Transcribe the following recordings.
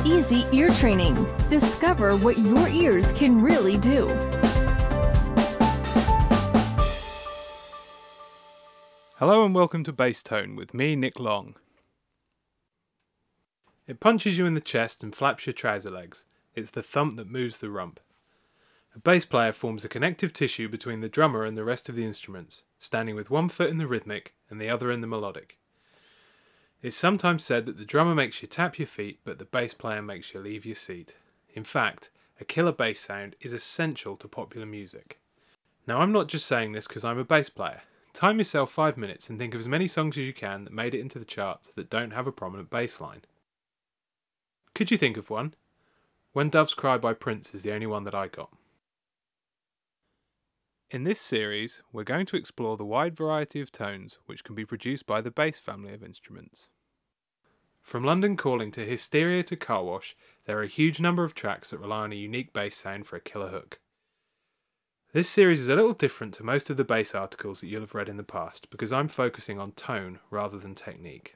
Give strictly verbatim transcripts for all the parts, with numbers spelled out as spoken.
easy ear training. Discover what your ears can really do. Hello and welcome to Bass Tone with me, Nick Long. It punches you in the chest and flaps your trouser legs. It's the thump that moves the rump. A bass player forms a connective tissue between the drummer and the rest of the instruments, standing with one foot in the rhythmic and the other in the melodic. It's sometimes said that the drummer makes you tap your feet, but the bass player makes you leave your seat. In fact, a killer bass sound is essential to popular music. Now, I'm not just saying this because I'm a bass player. Time yourself five minutes and think of as many songs as you can that made it into the charts that don't have a prominent bass line. Could you think of one? When Doves Cry by Prince is the only one that I got. In this series, we're going to explore the wide variety of tones which can be produced by the bass family of instruments. From London Calling to Hysteria to Car Wash, there are a huge number of tracks that rely on a unique bass sound for a killer hook. This series is a little different to most of the bass articles that you'll have read in the past because I'm focusing on tone rather than technique.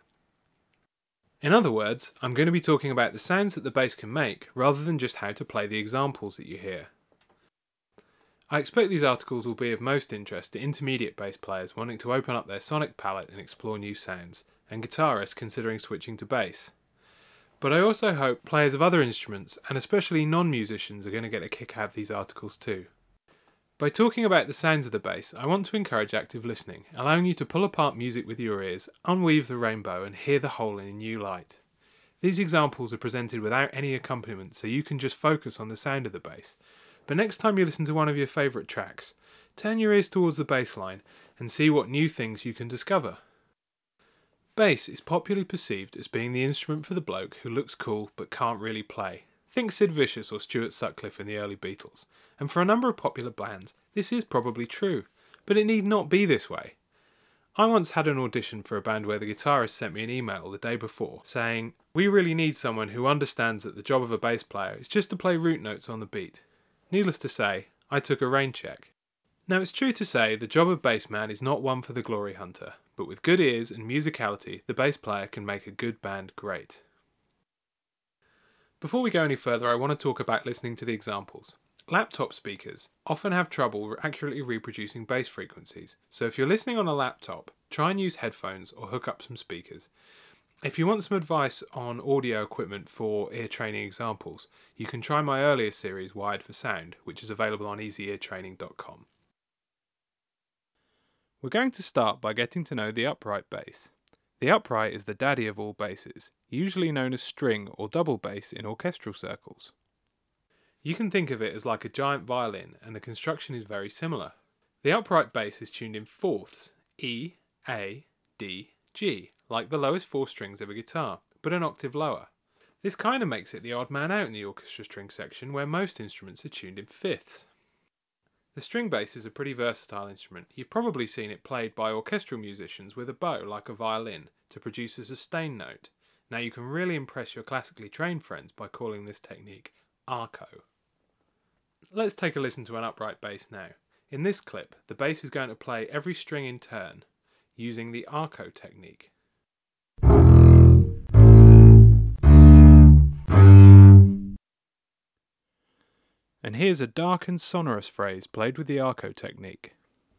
In other words, I'm going to be talking about the sounds that the bass can make rather than just how to play the examples that you hear. I expect these articles will be of most interest to intermediate bass players wanting to open up their sonic palette and explore new sounds, and guitarists considering switching to bass. But I also hope players of other instruments, and especially non-musicians, are going to get a kick out of these articles too. By talking about the sounds of the bass, I want to encourage active listening, allowing you to pull apart music with your ears, unweave the rainbow, and hear the whole in a new light. These examples are presented without any accompaniment, so you can just focus on the sound of the bass. But next time you listen to one of your favourite tracks, turn your ears towards the bass line and see what new things you can discover. Bass is popularly perceived as being the instrument for the bloke who looks cool but can't really play. Think Sid Vicious or Stuart Sutcliffe in the early Beatles. And for a number of popular bands, this is probably true, but it need not be this way. I once had an audition for a band where the guitarist sent me an email the day before saying, "We really need someone who understands that the job of a bass player is just to play root notes on the beat." Needless to say, I took a rain check. Now it's true to say the job of bassman is not one for the glory hunter, but with good ears and musicality, the bass player can make a good band great. Before we go any further, I want to talk about listening to the examples. Laptop speakers often have trouble accurately reproducing bass frequencies, so if you're listening on a laptop, try and use headphones or hook up some speakers. If you want some advice on audio equipment for ear training examples, you can try my earlier series, Wired for Sound, which is available on easy ear training dot com. We're going to start by getting to know the upright bass. The upright is the daddy of all basses, usually known as string or double bass in orchestral circles. You can think of it as like a giant violin, and the construction is very similar. The upright bass is tuned in fourths, E, A, D, G, like the lowest four strings of a guitar, but an octave lower. This kind of makes it the odd man out in the orchestra string section, where most instruments are tuned in fifths. The string bass is a pretty versatile instrument. You've probably seen it played by orchestral musicians with a bow like a violin to produce a sustain note. Now you can really impress your classically trained friends by calling this technique arco. Let's take a listen to an upright bass now. In this clip, the bass is going to play every string in turn, using the arco technique. And here's a dark and sonorous phrase played with the arco technique.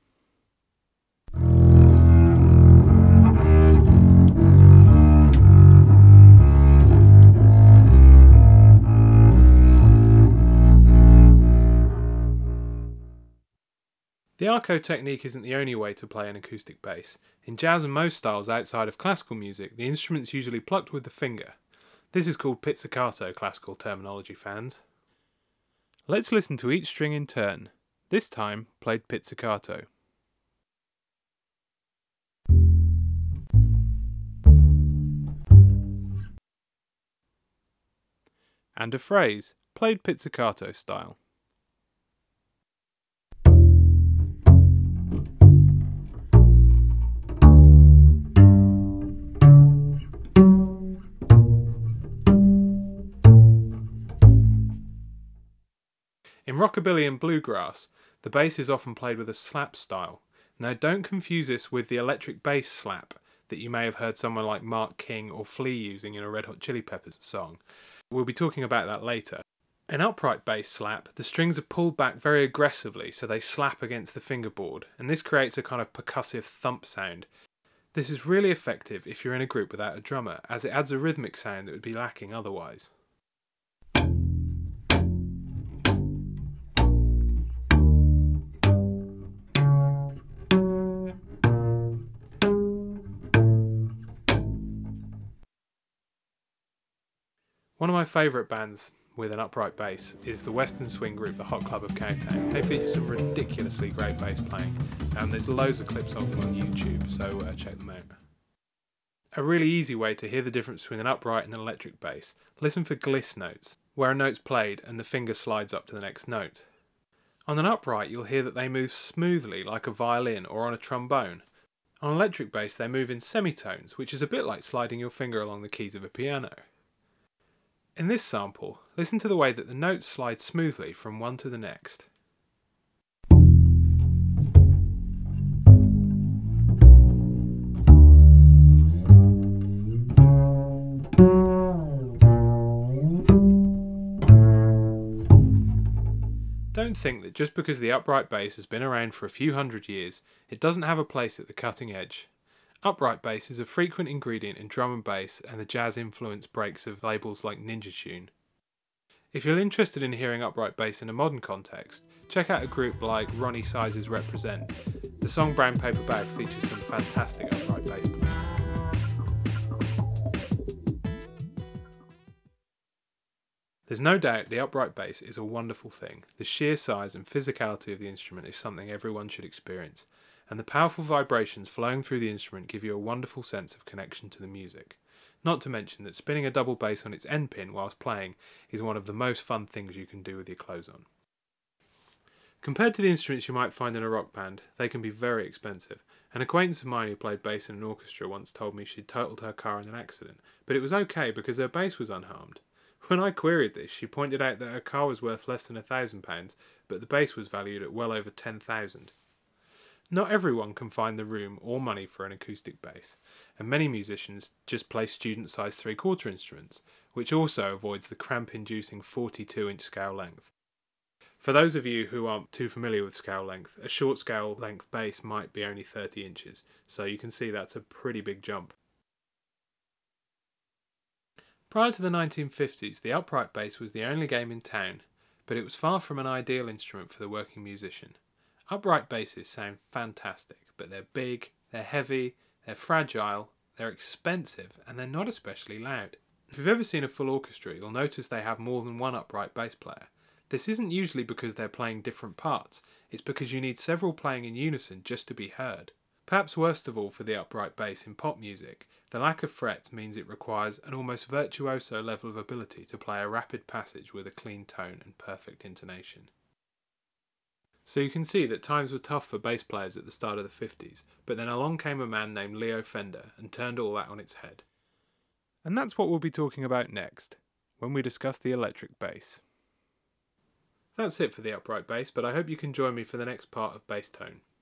The arco technique isn't the only way to play an acoustic bass. In jazz and most styles outside of classical music, the instrument's usually plucked with the finger. This is called pizzicato, classical terminology fans. Let's listen to each string in turn, this time played pizzicato. And a phrase, played pizzicato style. In rockabilly and bluegrass, the bass is often played with a slap style. Now don't confuse this with the electric bass slap that you may have heard someone like Mark King or Flea using in a Red Hot Chili Peppers song. We'll be talking about that later. In upright bass slap, the strings are pulled back very aggressively so they slap against the fingerboard, and this creates a kind of percussive thump sound. This is really effective if you're in a group without a drummer, as it adds a rhythmic sound that would be lacking otherwise. One of my favourite bands with an upright bass is the Western swing group the Hot Club of Cowtown. They feature some ridiculously great bass playing, and there's loads of clips of them on YouTube, so uh, check them out. A really easy way to hear the difference between an upright and an electric bass: listen for gliss notes, where a note's played and the finger slides up to the next note. On an upright you'll hear that they move smoothly like a violin or on a trombone. On an electric bass they move in semitones, which is a bit like sliding your finger along the keys of a piano. In this sample, listen to the way that the notes slide smoothly from one to the next. Don't think that just because the upright bass has been around for a few hundred years, it doesn't have a place at the cutting edge. Upright bass is a frequent ingredient in drum and bass and the jazz-influenced breaks of labels like Ninja Tune. If you're interested in hearing upright bass in a modern context, check out a group like Ronnie Size's Represent. The song Brown Paper Bag features some fantastic upright bass playing. There's no doubt the upright bass is a wonderful thing. The sheer size and physicality of the instrument is something everyone should experience, and the powerful vibrations flowing through the instrument give you a wonderful sense of connection to the music. Not to mention that spinning a double bass on its end pin whilst playing is one of the most fun things you can do with your clothes on. Compared to the instruments you might find in a rock band, they can be very expensive. An acquaintance of mine who played bass in an orchestra once told me she'd totaled her car in an accident, but it was okay because her bass was unharmed. When I queried this, she pointed out that her car was worth less than a thousand pounds, but the bass was valued at well over ten thousand. Not everyone can find the room or money for an acoustic bass, and many musicians just play student-sized three-quarter instruments, which also avoids the cramp-inducing forty-two inch scale length. For those of you who aren't too familiar with scale length, a short scale length bass might be only thirty inches, so you can see that's a pretty big jump. Prior to the nineteen fifties, the upright bass was the only game in town, but it was far from an ideal instrument for the working musician. Upright basses sound fantastic, but they're big, they're heavy, they're fragile, they're expensive, and they're not especially loud. If you've ever seen a full orchestra, you'll notice they have more than one upright bass player. This isn't usually because they're playing different parts, it's because you need several playing in unison just to be heard. Perhaps worst of all for the upright bass in pop music, the lack of frets means it requires an almost virtuoso level of ability to play a rapid passage with a clean tone and perfect intonation. So you can see that times were tough for bass players at the start of the fifties, but then along came a man named Leo Fender and turned all that on its head. And that's what we'll be talking about next, when we discuss the electric bass. That's it for the upright bass, but I hope you can join me for the next part of Bass Tone.